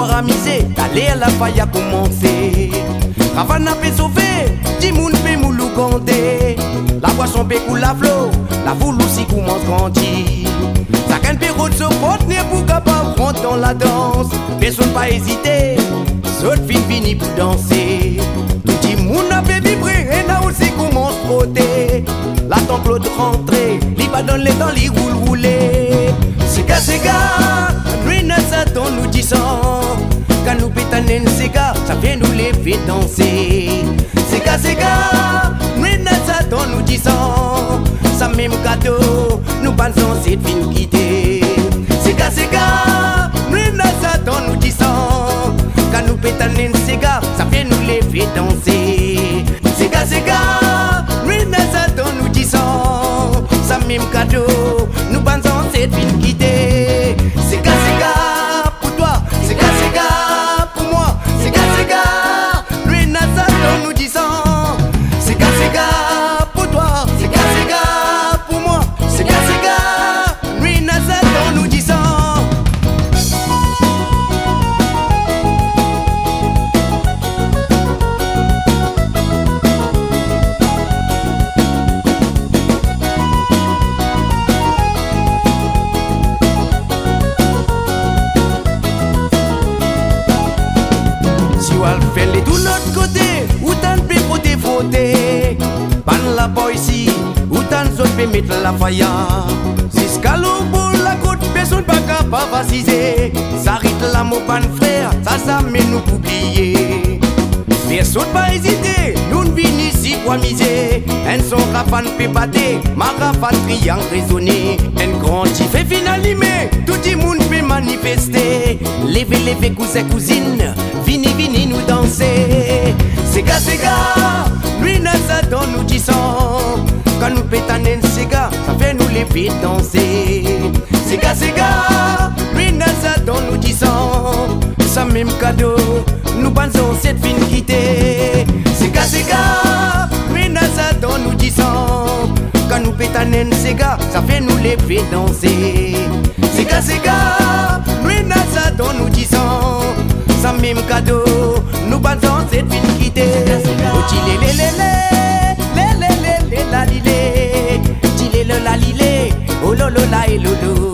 soir amusé, d'aller à la faille a commencé. Ravana peut sauver, Dimoun peut moulou gandé. La poisson peut couler la flot, la foule aussi commence grandir. Chacun peut route se porter pour capable rentrer dans la danse. Personne pas hésiter, saute fini pour danser. Tout Dimoun a fait vibrer et là aussi commence frotter. La temple de rentrer, li va dans les temps, li rouler. Sega, nuit n'a Satan nous disant. Quand nous pétanons Sega, ça fait nous lever danser. Sega, nuit n'a Satan nous disant. Ça même cadeau, nous pensons c'est fin quitter. Sega, nuit n'a Satan nous disant. Quand nous pétanons Sega, ça fait nous lever danser. Sega, nuit n'a Satan nous disant. Ça même cadeau, nous pensons c'est fin quitter. Sega, pour toi, Sega, pour moi, Sega, lui n'a Satan nous disant. Sega, pour toi, Sega, pour moi, Sega, lui n'a Satan nous disant. Fait les tout l'autre côté, où t'en peux côté frotter. Ban la boy ici, où t'en saute peut mettre la faille. Si scalo pour la côte, personne pas capable vaciser. S'arrête la mot ban frère, ça met nous oublier. Personne pas hésiter, nous venons ici pour miser. Un son rafan peut battre, ma rafan triangle résonner. Un grand fait finalimé, tout le monde peut manifester. Levez cousin cousine, vini nous danser. Sega, lui n'a Satan nous disant. Quand nous pétanons Sega, ça fait nous lever danser. Sega, lui n'a Satan nous disant. Ça même cadeau, nous pensons cette fin quitter. Sega, lui n'a Satan nous disant. Quand nous pétanons Sega, ça fait nous lever danser. Sega, lui n'a Satan nous disant. Ça même cadeau, nous pensons cette fin quitter. La lilé, oh lolo la et lolo.